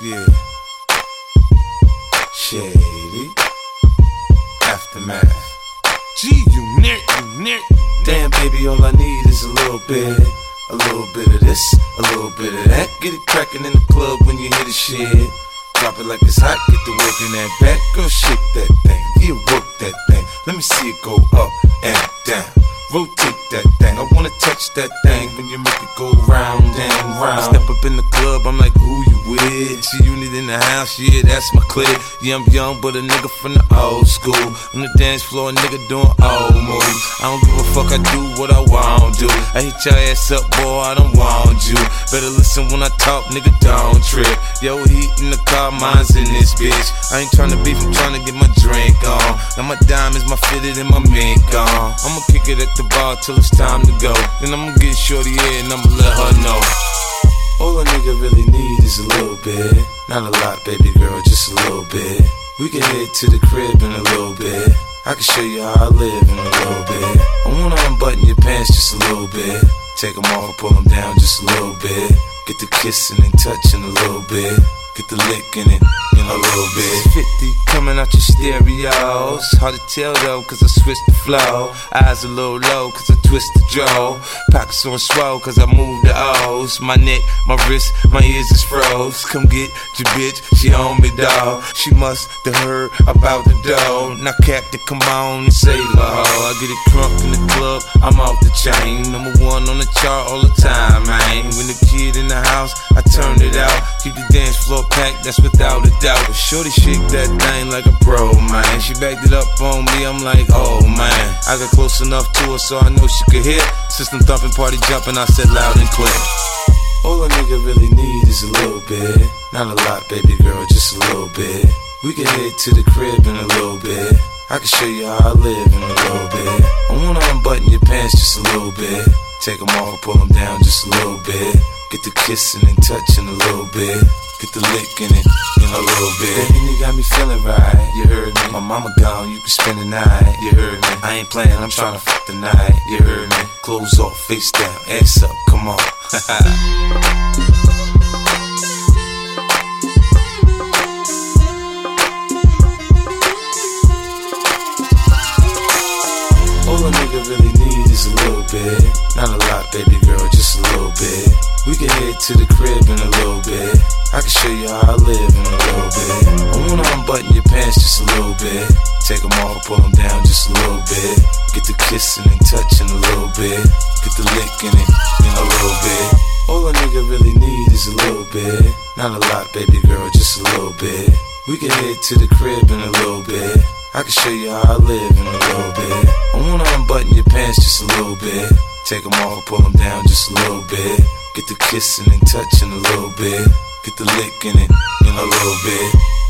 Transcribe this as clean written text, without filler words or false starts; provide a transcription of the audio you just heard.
Yeah. Shady. Aftermath. G-Unit. Damn, baby, all I need is a little bit. A little bit of this, a little bit of that. Get it crackin' in the club when you hear the shit. Drop it like it's hot, get the work in that back. Girl, shake that thing, yeah, work that thing. Let me see it go up and down. Rotate that thing, I wanna touch that thing when you make it go round and round. Step up in the club, I'm like, who you with? G-Unit in the house, yeah, that's my clique. Yeah, I'm young, but a nigga from the old school. On the dance floor, a nigga doing old moves. I don't give a fuck, I do what I want to. I hit your ass up, boy, I don't want you. Better listen when I talk, nigga, don't trip. Yo, heat in the car, mine's in this bitch. I ain't tryna beef, I'm tryna get my drink on. Now my diamonds, my fitted, and my mink on. I'ma kick it at the bar till it's time to go. Then I'ma get shorty here and I'ma let her know. All a nigga really need is a little bit. Not a lot, baby girl, just a little bit. We can head to the crib in a little bit. I can show you how I live in a little bit. I wanna unbutton your pants just a little bit. Take them off, pull them down just a little bit. Get the kissing and touching a little bit. Get the licking it in a little bit. 50 coming out your stereos. Hard to tell though, cause I switched the flow. Eyes a little low, cause I twist the jaw. Pockets on swole, cause I move the O's. My neck, my wrist, my ears is froze. Come get your bitch, she on me, dawg. She must have heard about the dough. Now Captain, come on and save her hoe. I get it crunk in the club, I'm off the chain. Number one on the chart all the time, man. When the kid in the house, I turn it out. Keep the dance floor packed, that's without a doubt. But shorty shake that thing like a pro, man. She backed it up on me, I'm like, oh man. I got close enough to her so I know she could hear. System thumping, party jumping, I said loud and clear. All a nigga really need is a little bit. Not a lot, baby girl, just a little bit. We can head to the crib in a little bit. I can show you how I live in a little bit. I wanna unbutton your pants just a little bit. Take them off, pull them down just a little bit. Get the kissing and touching a little bit. Get the licking it in a little bit. Baby, you got me feeling right, you heard me. My mama gone, you can spend the night, you heard me. I ain't playing, I'm trying to fuck the night, you heard me. Clothes off, face down, ass up, come on. All a nigga really need is a little bit. Not a lot, baby girl, just a little bit. We can head to the crib in a little bit. I can show you how I live in a little bit. I wanna unbutton your pants just a little bit. Take them off, pull them down just a little bit. Get the kissing and touching a little bit. Get the licking it in a little bit. All a nigga really need is a little bit. Not a lot, baby girl, just a little bit. We can head to the crib in a little bit. I can show you how I live in a little bit. I wanna unbutton your pants just a little bit. Take them off, pull them down just a little bit. Get the kissing and touching a little bit. Get the licking it in a little bit.